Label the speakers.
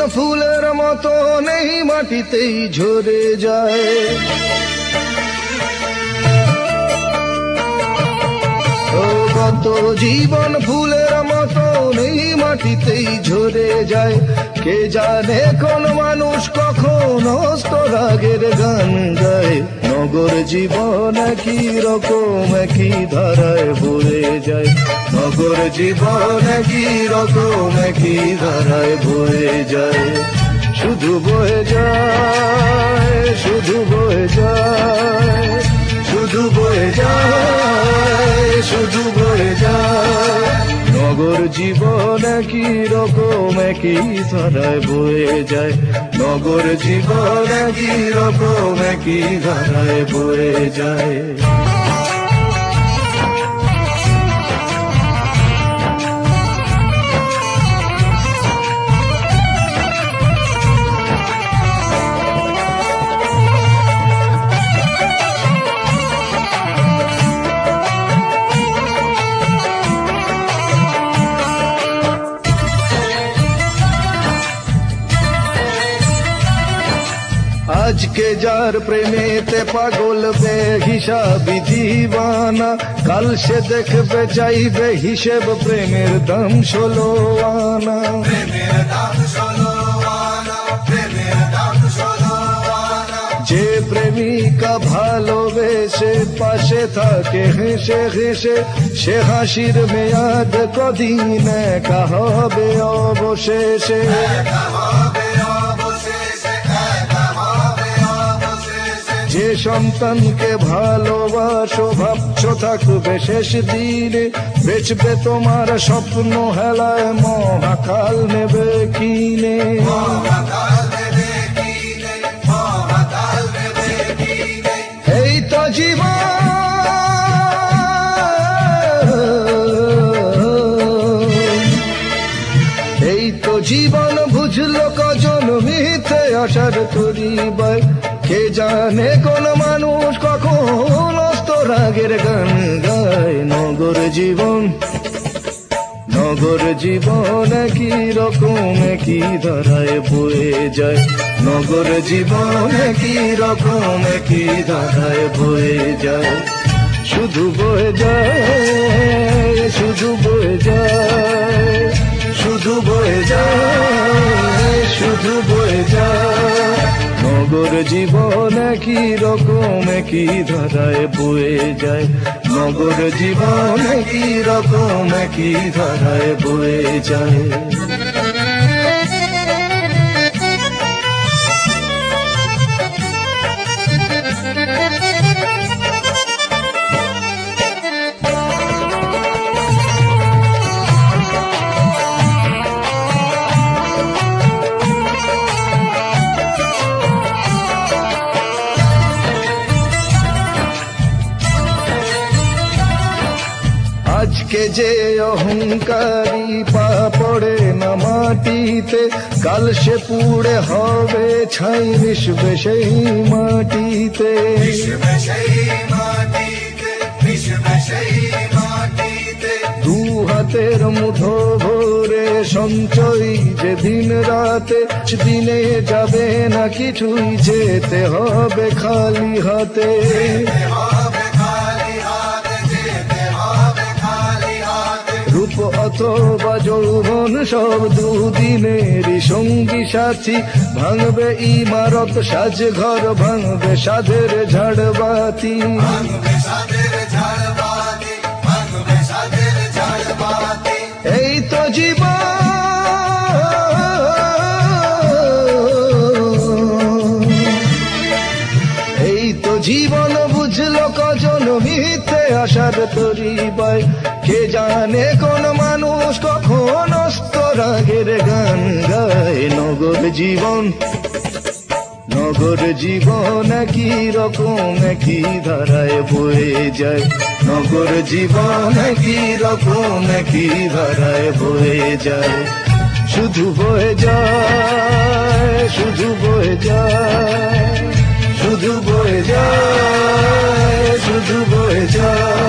Speaker 1: ফুলের মতো নেই মাটিতেই ঝরে যায়। কত জীবন ফুলের মতো নেই মাটিতেই ঝরে যায়। কে জানে কোন মানুষ কখন অস্ত রাগের গান গায়। নগর জীবন একই রকম একই ধারায় বয়ে যায়। নগর জীবন একই রকম একই ধারায় বয়ে যায়। শুধু বয়ে যায়, শুধু বয়ে যায়, শুধু বয়ে যায়, শুধু বয়ে যায়। নগর জীবন একই রকম একই ধারায় বয়ে যায়। নগর জীবন একই রকম একই ধারায় বয়ে যায়। আজকে যার প্রেমেতে পাগল বেহিসাবি দিওয়ানা, কাল সে দেখবে চাইবে হিসেব প্রেমের দাম 16 আনা। যে প্রেমিকা ভালোবেসে পাশে থাকে হেসে হেসে, সে হাসির মেয়াদ কদিন একা হবে অবশেষে। যে সন্তানকে ভালোবাসো ভাবছো থাকবে শেষ দিনে, বেচবে তোমার স্বপ্ন হেলায় মহাকাল নেবে কিনে। এই তো জীবন, এই তো জীবন বুঝলো কজন মিথ্যে আশার তরিবায়। কে জানে কোন মানুষ কখন অস্ত রাগের গান গায়। নগর জীবন, নগর জীবন একই রকম একই ধারায় বয়ে যায়। নগর জীবন একই রকম একই ধারায় বয়ে যায়। শুধু বয়ে যায়, শুধু বয়ে যায়, শুধু বয়ে যায়, শুধু বয়ে যায়। নগর জীবন একই রকম একই ধারায় বয়ে যায়। নগর জীবন একই রকম একই ধারায় বয়ে যায়। আজকে যে অহংকারী পা পড়ে না মাটিতে, কাল সে পুড়ে হবে ছাই মিশবে সেই মাটিতে। দু হাতের মুঠো ভরে সঞ্চয় যে দিন রাতে, দিনে যাবে না কিছুই যেতে হবে খালি হাতে। রূপ অথবা যৌবন সব দুদিনেরই সঙ্গী সাথী, ভাঙবে ইমারত সাজ ঘর ভাঙবে সাধের ঝাড়বাতি। এই তো জীবন, এই তো জীবন বুঝলো কজন মিথ্যে আশার তরিবায়। কে জানে কোন মানুষ কখন অস্ত রাগের গান গায়। নগর জীবন, নগর জীবন একই রকম একই ধারায় বয়ে যায়। নগর জীবন একই রকম একই ধারায় বয়ে যায়। শুধু বয়ে যায়, শুধু বয়ে যায়, শুধু বয়ে যায়, শুধু বয়ে যায়।